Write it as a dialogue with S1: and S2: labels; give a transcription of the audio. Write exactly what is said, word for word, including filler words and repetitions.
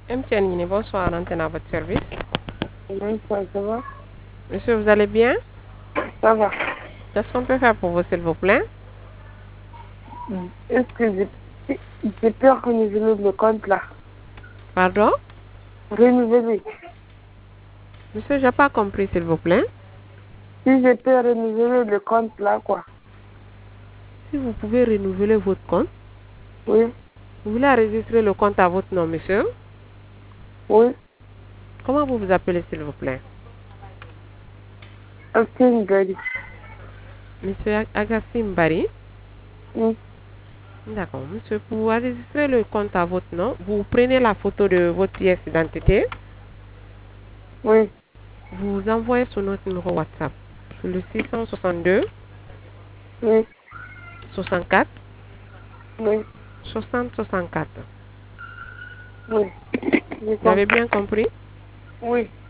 S1: M T N Guinée, bonsoir, antenne à votre service.
S2: Bonsoir, ça va?
S1: Monsieur, vous allez bien?
S2: Ça va.
S1: Qu'est-ce qu'on peut faire pour vous, s'il vous plaît?
S2: Est-ce que j'ai j'ai pu renouveler le compte là?
S1: Pardon?
S2: Renouveler.
S1: Monsieur, j'ai pas compris, s'il vous plaît.
S2: Si je peux renouveler le compte là, quoi.
S1: Si vous pouvez renouveler votre compte,
S2: Oui,
S1: vous voulez enregistrer le compte à votre nom, monsieur?
S2: oui.
S1: Comment vous vous appelez, s'il vous plaît?
S2: Akin Gari.
S1: Monsieur Ag- Agassim Bari?
S2: Oui,
S1: D'accord, monsieur, pour enregistrer le compte à votre nom, vous prenez la photo de votre pièce d'identité,
S2: oui,
S1: vous envoyez sur notre numéro WhatsApp, sur le six cent soixante-deux,
S2: oui,
S1: soixante-quatre,
S2: oui,
S1: soixante, soixante-quatre.
S2: oui. J'ai
S1: Vous avez
S2: compris.
S1: bien compris?
S2: Oui.